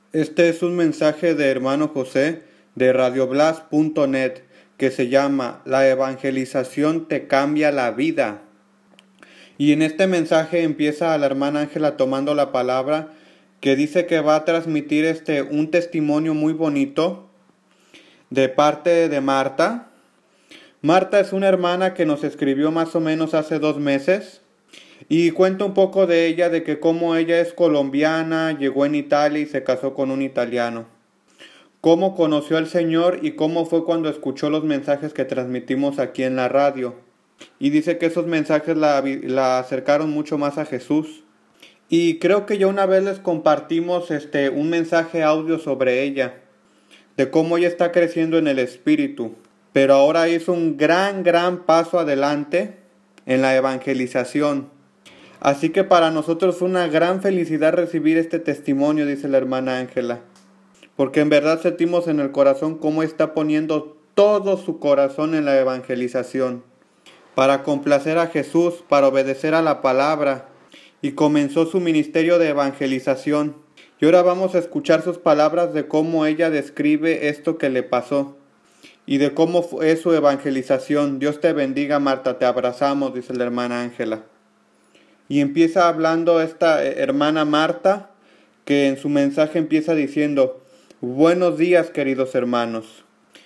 Este es un mensaje de hermano José de radioblas.net que se llama La evangelización te cambia la vida. Y en este mensaje empieza la hermana Ángela tomando la palabra que dice que va a transmitir un testimonio muy bonito de parte de Marta. Marta es una hermana que nos escribió más o menos hace 2 meses y cuenta un poco de ella, de que cómo ella es colombiana, llegó en Italia y se casó con un italiano. Cómo conoció al Señor y cómo fue cuando escuchó los mensajes que transmitimos aquí en la radio. Y dice que esos mensajes la acercaron mucho más a Jesús. Y creo que ya una vez les compartimos un mensaje audio sobre ella, de cómo ella está creciendo en el Espíritu. Pero ahora hizo un gran paso adelante en la evangelización. Así que para nosotros fue una gran felicidad recibir este testimonio, dice la hermana Ángela. Porque en verdad sentimos en el corazón cómo está poniendo todo su corazón en la evangelización, para complacer a Jesús, para obedecer a la palabra, y comenzó su ministerio de evangelización. Y ahora vamos a escuchar sus palabras de cómo ella describe esto que le pasó y de cómo es su evangelización. Dios te bendiga, Marta, te abrazamos, dice la hermana Ángela. Y empieza hablando esta hermana Marta, que en su mensaje empieza diciendo: buenos días, queridos hermanos.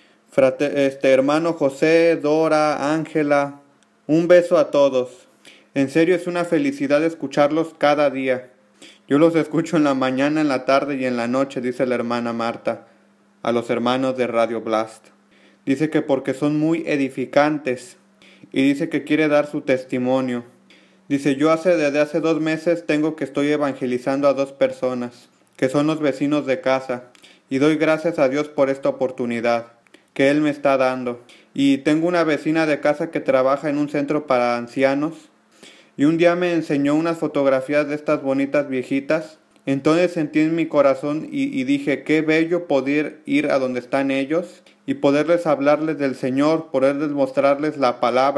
Hermano José, Dora, Ángela, un beso a todos. En serio es una felicidad escucharlos cada día. Yo los escucho en la mañana, en la tarde y en la noche, dice la hermana Marta a los hermanos de Radio Blast. Dice que porque son muy edificantes y dice que quiere dar su testimonio. Dice: yo desde hace 2 meses tengo que estoy evangelizando a 2 personas, que son los vecinos de casa, y doy gracias a Dios por esta oportunidad que Él me está dando. Y tengo una vecina de casa que trabaja en un centro para ancianos, y un día me enseñó unas fotografías de estas bonitas viejitas. Entonces sentí en mi corazón y dije: qué bello poder ir a donde están ellos y poderles hablarles del Señor, poderles mostrarles la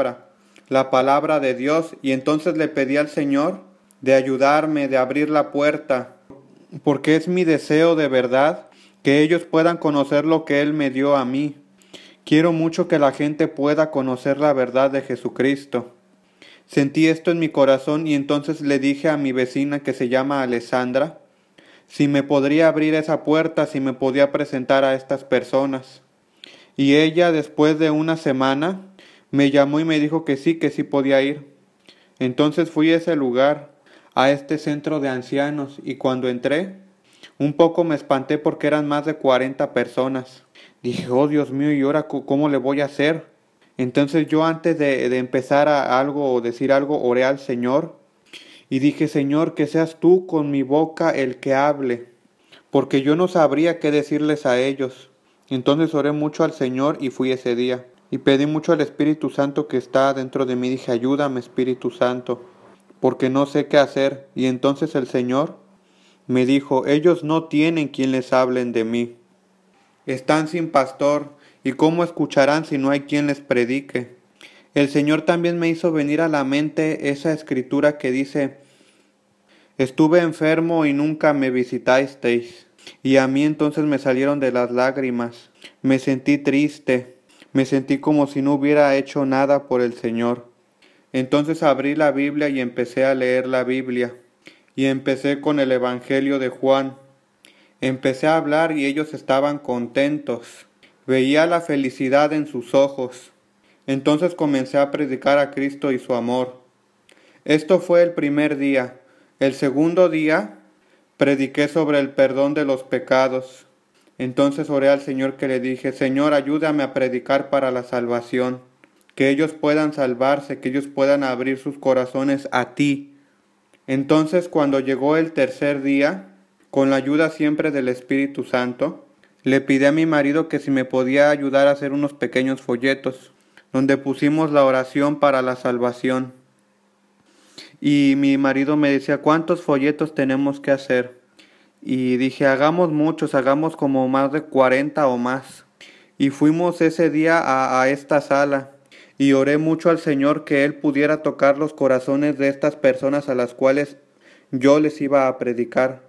palabra de Dios. Y entonces le pedí al Señor de ayudarme, de abrir la puerta, porque es mi deseo de verdad que ellos puedan conocer lo que Él me dio a mí. Quiero mucho que la gente pueda conocer la verdad de Jesucristo. Sentí esto en mi corazón y entonces le dije a mi vecina, que se llama Alessandra, si me podría abrir esa puerta, si me podía presentar a estas personas. Y ella, después de una semana, me llamó y me dijo que sí podía ir. Entonces fui a ese lugar, a este centro de ancianos, y cuando entré, un poco me espanté porque eran más de 40 personas. Dije: oh Dios mío, ¿y ahora cómo le voy a hacer? Entonces yo, antes de empezar algo o decir algo, oré al Señor y dije: Señor, que seas tú con mi boca el que hable, porque yo no sabría qué decirles a ellos. Entonces oré mucho al Señor y fui ese día. Y pedí mucho al Espíritu Santo que está dentro de mí. Dije: ayúdame, Espíritu Santo, porque no sé qué hacer. Y entonces el Señor me dijo: ellos no tienen quien les hablen de mí. Están sin pastor, ¿y cómo escucharán si no hay quien les predique? El Señor también me hizo venir a la mente esa escritura que dice: estuve enfermo y nunca me visitasteis. Y a mí entonces me salieron de las lágrimas. Me sentí triste. Me sentí como si no hubiera hecho nada por el Señor. Entonces abrí la Biblia y empecé a leer la Biblia. Y empecé con el Evangelio de Juan. Empecé a hablar y ellos estaban contentos. Veía la felicidad en sus ojos. Entonces comencé a predicar a Cristo y su amor. Esto fue el primer día. El segundo día prediqué sobre el perdón de los pecados. Entonces oré al Señor, que le dije: Señor, ayúdame a predicar para la salvación, que ellos puedan salvarse, que ellos puedan abrir sus corazones a ti. Entonces, cuando llegó el tercer día, con la ayuda siempre del Espíritu Santo, le pedí a mi marido que si me podía ayudar a hacer unos pequeños folletos, donde pusimos la oración para la salvación. Y mi marido me decía: ¿cuántos folletos tenemos que hacer? Y dije: hagamos muchos, hagamos como más de 40 o más. Y fuimos ese día a esta sala y oré mucho al Señor que Él pudiera tocar los corazones de estas personas a las cuales yo les iba a predicar.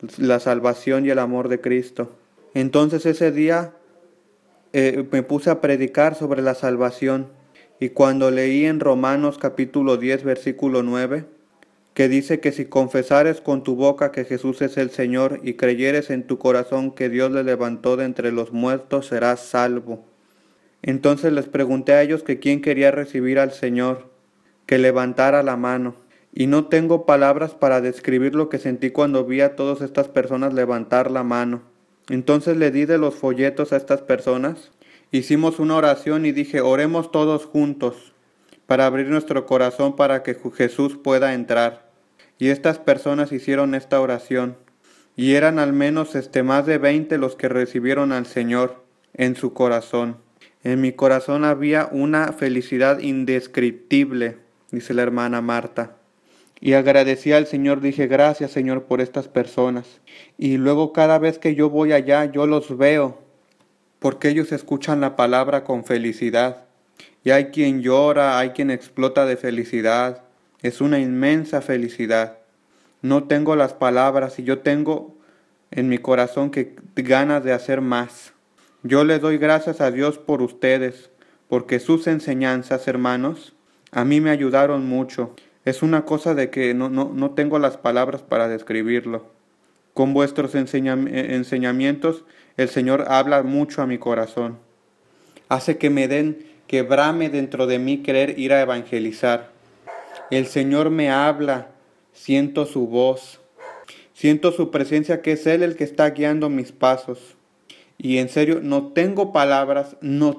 la salvación y el amor de Cristo. Entonces ese día me puse a predicar sobre la salvación, y cuando leí en Romanos capítulo 10 versículo 9, que dice que si confesares con tu boca que Jesús es el Señor y creyeres en tu corazón que Dios le levantó de entre los muertos, serás salvo. Entonces les pregunté a ellos que quién quería recibir al Señor, que levantara la mano. Y no tengo palabras para describir lo que sentí cuando vi a todas estas personas levantar la mano. Entonces le di de los folletos a estas personas, hicimos una oración y dije, oremos todos juntos para abrir nuestro corazón para que Jesús pueda entrar. Y estas personas hicieron esta oración, y eran al menos más de 20 los que recibieron al Señor en su corazón. En mi corazón había una felicidad indescriptible, dice la hermana Marta. Y agradecí al Señor, dije, gracias Señor por estas personas. Y luego cada vez que yo voy allá, yo los veo, porque ellos escuchan la palabra con felicidad. Y hay quien llora, hay quien explota de felicidad. Es una inmensa felicidad. No tengo las palabras y yo tengo en mi corazón que ganas de hacer más. Yo le doy gracias a Dios por ustedes, porque sus enseñanzas, hermanos, a mí me ayudaron mucho. Es una cosa de que no tengo las palabras para describirlo. Con vuestros enseñamientos, el Señor habla mucho a mi corazón. Hace que brame dentro de mí querer ir a evangelizar. El Señor me habla, siento su voz, siento su presencia, que es Él el que está guiando mis pasos. Y en serio, no tengo palabras,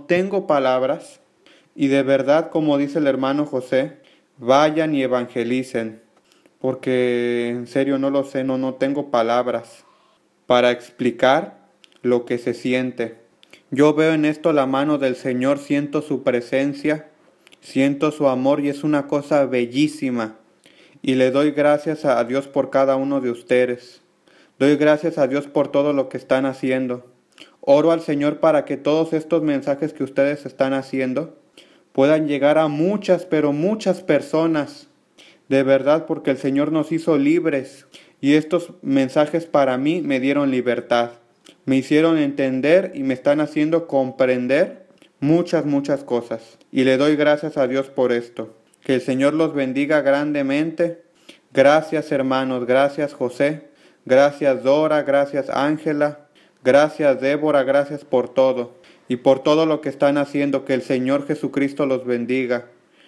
y de verdad, como dice el hermano José, vayan y evangelicen, porque en serio no lo sé, no tengo palabras para explicar lo que se siente. Yo veo en esto la mano del Señor, siento su presencia, siento su amor y es una cosa bellísima. Y le doy gracias a Dios por cada uno de ustedes. Doy gracias a Dios por todo lo que están haciendo. Oro al Señor para que todos estos mensajes que ustedes están haciendo puedan llegar a muchas, pero muchas personas, de verdad, porque el Señor nos hizo libres y estos mensajes para mí me dieron libertad, me hicieron entender y me están haciendo comprender muchas cosas. Y le doy gracias a Dios por esto. Que el Señor los bendiga grandemente. Gracias hermanos, gracias José, gracias Dora, gracias Ángela, gracias Débora, gracias por todo. Y por todo lo que están haciendo, que el Señor Jesucristo los bendiga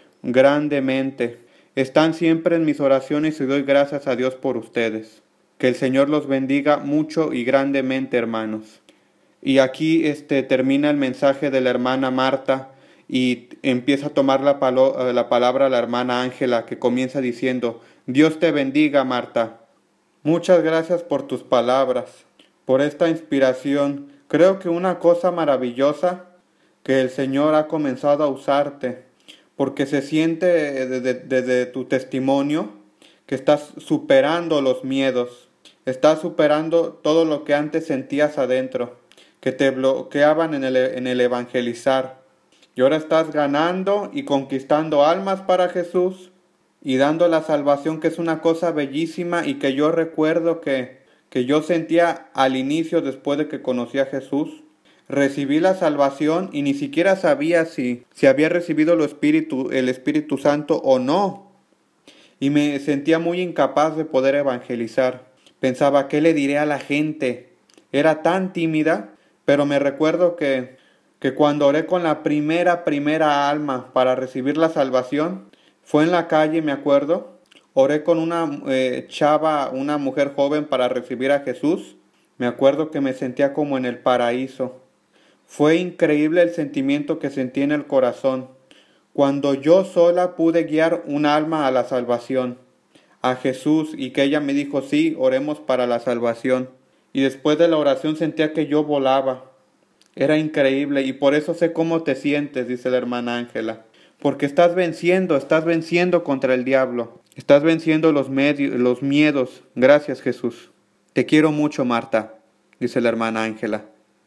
grandemente. Están siempre en mis oraciones y doy gracias a Dios por ustedes. Que el Señor los bendiga mucho y grandemente, hermanos. Y aquí termina el mensaje de la hermana Marta y empieza a tomar la palabra la hermana Ángela, que comienza diciendo, Dios te bendiga, Marta. Muchas gracias por tus palabras, por esta inspiración. Creo que una cosa maravillosa que el Señor ha comenzado a usarte, porque se siente desde tu testimonio que estás superando los miedos, estás superando todo lo que antes sentías adentro, que te bloqueaban en el evangelizar. Y ahora estás ganando y conquistando almas para Jesús y dando la salvación, que es una cosa bellísima y que yo recuerdo que yo sentía al inicio después de que conocí a Jesús. Recibí la salvación y ni siquiera sabía si había recibido el Espíritu Santo o no. Y me sentía muy incapaz de poder evangelizar. Pensaba, ¿qué le diré a la gente? Era tan tímida, pero me recuerdo que cuando oré con la primera alma para recibir la salvación, fue en la calle, me acuerdo. Oré con una una mujer joven para recibir a Jesús. Me acuerdo que me sentía como en el paraíso. Fue increíble el sentimiento que sentí en el corazón, cuando yo sola pude guiar un alma a la salvación, a Jesús, y que ella me dijo, sí, oremos para la salvación. Y después de la oración sentía que yo volaba. Era increíble, y por eso sé cómo te sientes, dice la hermana Ángela. Porque estás venciendo contra el diablo. Estás venciendo los miedos. Gracias, Jesús. Te quiero mucho, Marta, dice la hermana Ángela.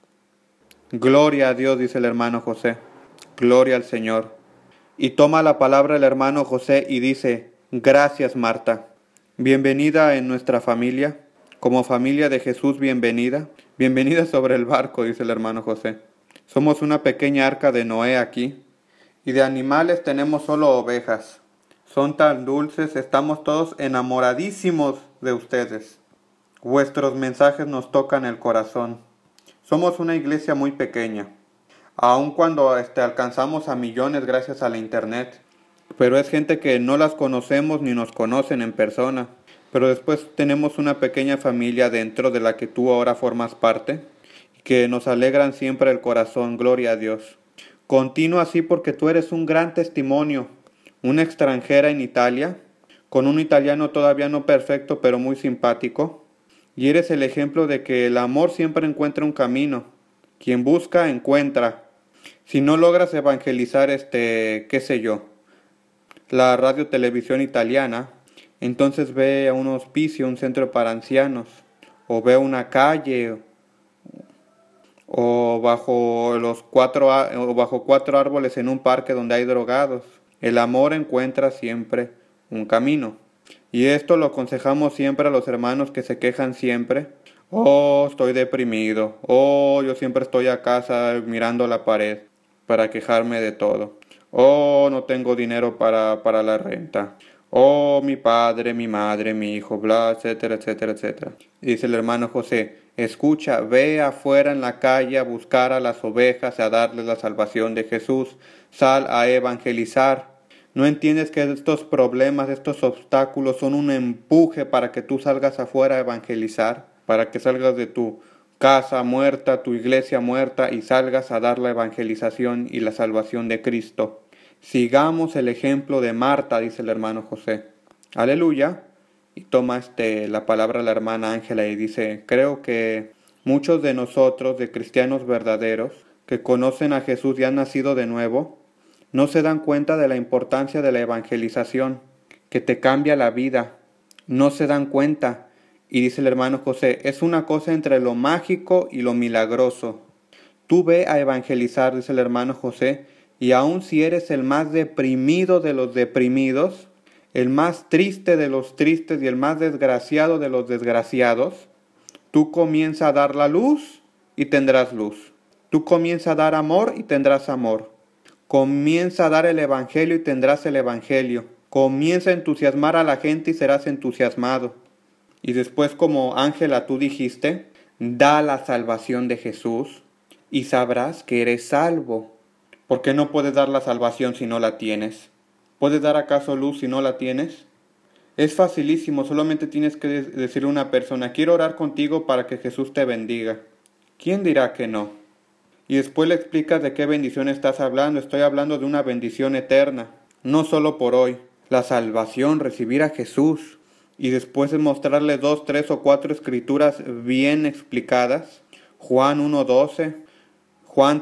Gloria a Dios, dice el hermano José. Gloria al Señor. Y toma la palabra el hermano José y dice, gracias, Marta. Bienvenida en nuestra familia. Como familia de Jesús, bienvenida. Bienvenida sobre el barco, dice el hermano José. Somos una pequeña arca de Noé aquí. Y de animales tenemos solo ovejas. Son tan dulces, estamos todos enamoradísimos de ustedes. Vuestros mensajes nos tocan el corazón. Somos una iglesia muy pequeña, aun cuando alcanzamos a millones gracias a la internet. Pero es gente que no las conocemos ni nos conocen en persona. Pero después tenemos una pequeña familia dentro de la que tú ahora formas parte, que nos alegran siempre el corazón, gloria a Dios. Continúa así porque tú eres un gran testimonio, una extranjera en Italia, con un italiano todavía no perfecto pero muy simpático, y eres el ejemplo de que el amor siempre encuentra un camino. Quien busca, encuentra. Si no logras evangelizar, qué sé yo, la radio televisión italiana, entonces ve a un hospicio, un centro para ancianos, o ve una calle, o bajo cuatro árboles en un parque donde hay drogados. El amor encuentra siempre un camino. Y esto lo aconsejamos siempre a los hermanos que se quejan siempre. Oh, estoy deprimido. Oh, yo siempre estoy a casa mirando la pared para quejarme de todo. Oh, no tengo dinero para la renta. Oh, mi padre, mi madre, mi hijo, bla, etcétera, etcétera, etcétera. Dice el hermano José, escucha, ve afuera en la calle a buscar a las ovejas, a darles la salvación de Jesús. Sal a evangelizar. ¿No entiendes que estos problemas, estos obstáculos son un empuje para que tú salgas afuera a evangelizar? Para que salgas de tu casa muerta, tu iglesia muerta y salgas a dar la evangelización y la salvación de Cristo. Sigamos el ejemplo de Marta, dice el hermano José. Aleluya. Y toma la palabra la hermana Ángela y dice, creo que muchos de nosotros, de cristianos verdaderos, que conocen a Jesús y han nacido de nuevo, no se dan cuenta de la importancia de la evangelización, que te cambia la vida. No se dan cuenta. Y dice el hermano José, es una cosa entre lo mágico y lo milagroso. Tú ve a evangelizar, dice el hermano José, y aun si eres el más deprimido de los deprimidos, el más triste de los tristes y el más desgraciado de los desgraciados, tú comienza a dar la luz y tendrás luz. Tú comienza a dar amor y tendrás amor. Comienza a dar el evangelio y tendrás el evangelio. Comienza a entusiasmar a la gente y serás entusiasmado. Y después, como Ángela tú dijiste, da la salvación de Jesús y sabrás que eres salvo. ¿Por qué no puedes dar la salvación si no la tienes? ¿Puedes dar acaso luz si no la tienes? Es facilísimo, solamente tienes que decirle a una persona, quiero orar contigo para que Jesús te bendiga. ¿Quién dirá que no? Y después le explicas de qué bendición estás hablando. Estoy hablando de una bendición eterna, no solo por hoy. La salvación, recibir a Jesús. Y después de mostrarle 2, 3 o 4 escrituras bien explicadas. Juan 1:12, Juan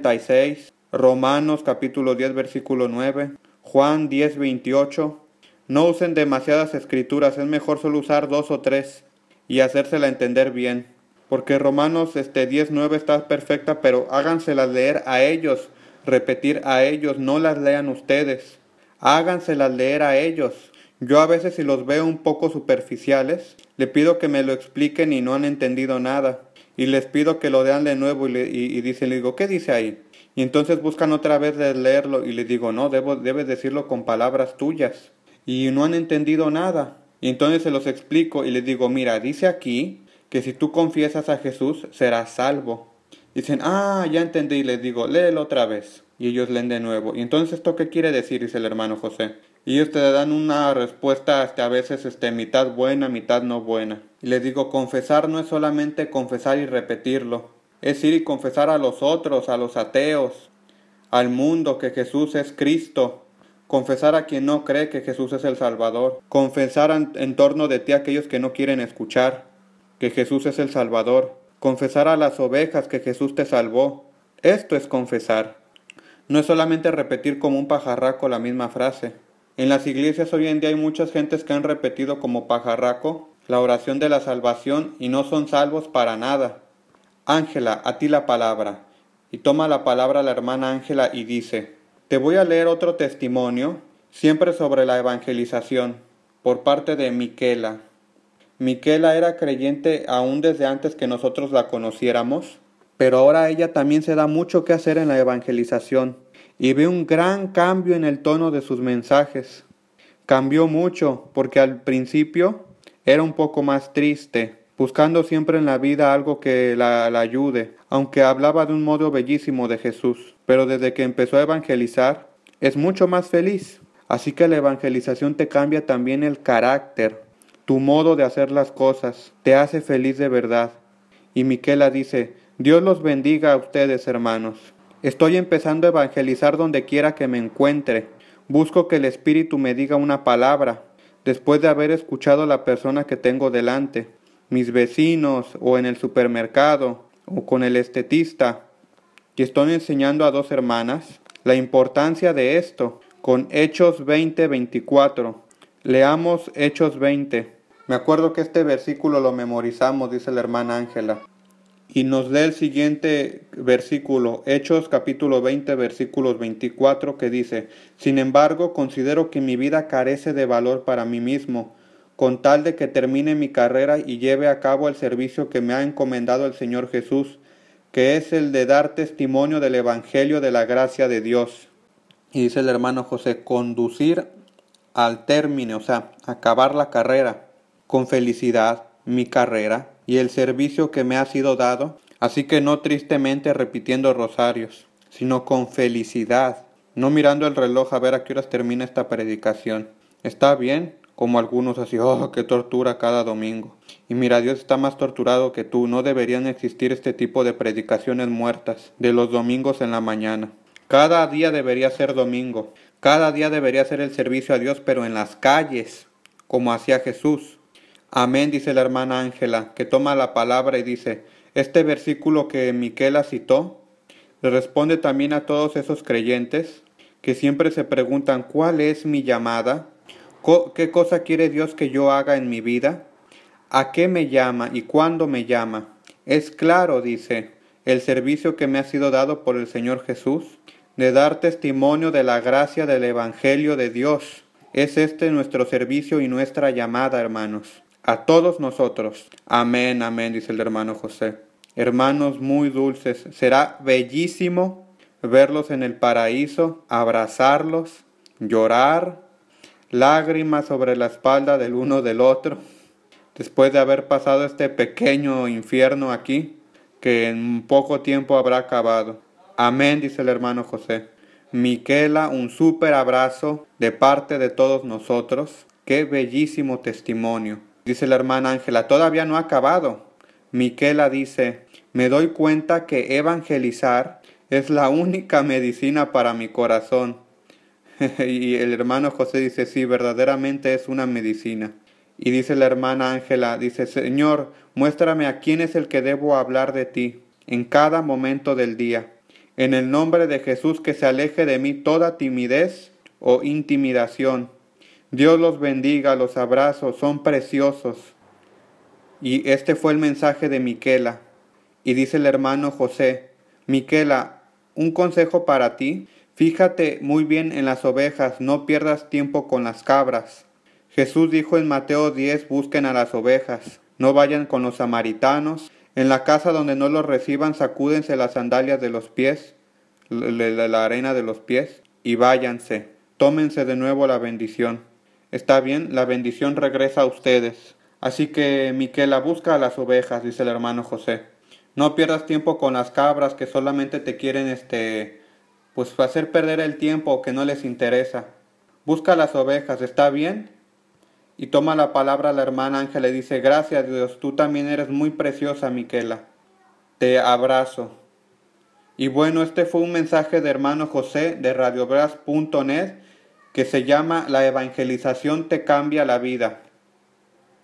3:36, Romanos capítulo 10 versículo 9, Juan 10:28. No usen demasiadas escrituras, es mejor solo usar 2 o 3 y hacérsela entender bien. Porque Romanos 10:9 está perfecta, pero háganselas leer a ellos, repetir a ellos, no las lean ustedes. Háganselas leer a ellos. Yo a veces si los veo un poco superficiales, le pido que me lo expliquen y no han entendido nada. Y les pido que lo lean de nuevo y le digo, ¿qué dice ahí? Y entonces buscan otra vez de leerlo y les digo, no, debes decirlo con palabras tuyas. Y no han entendido nada. Y entonces se los explico y les digo, mira, dice aquí que si tú confiesas a Jesús, serás salvo. Dicen, ya entendí, y les digo, léelo otra vez. Y ellos leen de nuevo. Y entonces, ¿esto qué quiere decir? Dice el hermano José. Y ellos te dan una respuesta a veces mitad buena, mitad no buena. Y les digo, confesar no es solamente confesar y repetirlo. Es ir y confesar a los otros, a los ateos, al mundo que Jesús es Cristo. Confesar a quien no cree que Jesús es el Salvador. Confesar en torno de ti a aquellos que no quieren escuchar que Jesús es el Salvador. Confesar a las ovejas que Jesús te salvó. Esto es confesar. No es solamente repetir como un pajarraco la misma frase. En las iglesias hoy en día hay muchas gentes que han repetido como pajarraco la oración de la salvación y no son salvos para nada. Ángela, a ti la palabra. Y toma la palabra la hermana Ángela y dice, te voy a leer otro testimonio, siempre sobre la evangelización, por parte de Miquela. Miquela era creyente aún desde antes que nosotros la conociéramos, pero ahora ella también se da mucho que hacer en la evangelización y ve un gran cambio en el tono de sus mensajes. Cambió mucho porque al principio era un poco más triste, buscando siempre en la vida algo que la ayude, aunque hablaba de un modo bellísimo de Jesús. Pero desde que empezó a evangelizar, es mucho más feliz. Así que la evangelización te cambia también el carácter, tu modo de hacer las cosas, te hace feliz de verdad. Y Miquela dice, Dios los bendiga a ustedes, hermanos. Estoy empezando a evangelizar donde quiera que me encuentre. Busco que el Espíritu me diga una palabra, después de haber escuchado a la persona que tengo delante, mis vecinos, o en el supermercado, o con el estetista. Y estoy enseñando a 2 hermanas la importancia de esto, con Hechos 20:24. Leamos Hechos 20. Me acuerdo que este versículo lo memorizamos, dice la hermana Ángela. Y nos lee el siguiente versículo, Hechos capítulo 20, versículos 24, que dice, Sin embargo, considero que mi vida carece de valor para mí mismo, con tal de que termine mi carrera y lleve a cabo el servicio que me ha encomendado el Señor Jesús, que es el de dar testimonio del Evangelio de la gracia de Dios. Y dice el hermano José, conducir al término, o sea, acabar la carrera con felicidad, mi carrera y el servicio que me ha sido dado, así que no tristemente repitiendo rosarios, sino con felicidad, no mirando el reloj a ver a qué horas termina esta predicación. Está bien, como algunos así, oh, qué tortura cada domingo. Y mira, Dios está más torturado que tú, no deberían existir este tipo de predicaciones muertas, de los domingos en la mañana. Cada día debería ser domingo, cada día debería ser el servicio a Dios, pero en las calles, como hacía Jesús. Amén, dice la hermana Ángela, que toma la palabra y dice, este versículo que Miquela citó, le responde también a todos esos creyentes que siempre se preguntan, ¿cuál es mi llamada? ¿Qué cosa quiere Dios que yo haga en mi vida? ¿A qué me llama y cuándo me llama? Es claro, dice, el servicio que me ha sido dado por el Señor Jesús, de dar testimonio de la gracia del Evangelio de Dios. Es este nuestro servicio y nuestra llamada, hermanos. A todos nosotros. Amén, amén, dice el hermano José. Hermanos muy dulces, será bellísimo verlos en el paraíso, abrazarlos, llorar, lágrimas sobre la espalda del uno del otro, después de haber pasado este pequeño infierno aquí, que en poco tiempo habrá acabado. Amén, dice el hermano José. Miquela, un súper abrazo de parte de todos nosotros. Qué bellísimo testimonio. Dice la hermana Ángela, todavía no ha acabado. Miquela dice, me doy cuenta que evangelizar es la única medicina para mi corazón. Y el hermano José dice, sí, verdaderamente es una medicina. Y dice la hermana Ángela, dice, Señor, muéstrame a quién es el que debo hablar de ti, en cada momento del día. En el nombre de Jesús, que se aleje de mí toda timidez o intimidación. Dios los bendiga, los abrazos, son preciosos. Y este fue el mensaje de Miquela. Y dice el hermano José, Miquela, un consejo para ti, fíjate muy bien en las ovejas, no pierdas tiempo con las cabras. Jesús dijo en Mateo 10, busquen a las ovejas, no vayan con los samaritanos. En la casa donde no los reciban, sacúdense las sandalias de los pies, la arena de los pies, y váyanse. Tómense de nuevo la bendición. Está bien, la bendición regresa a ustedes. Así que, Miquela, busca a las ovejas, dice el hermano José. No pierdas tiempo con las cabras que solamente te quieren, pues hacer perder el tiempo, que no les interesa. Busca a las ovejas, ¿está bien? Y toma la palabra la hermana Ángela y dice, gracias Dios, tú también eres muy preciosa, Miquela. Te abrazo. Y bueno, este fue un mensaje de hermano José de radioblas.net que se llama La evangelización te cambia la vida.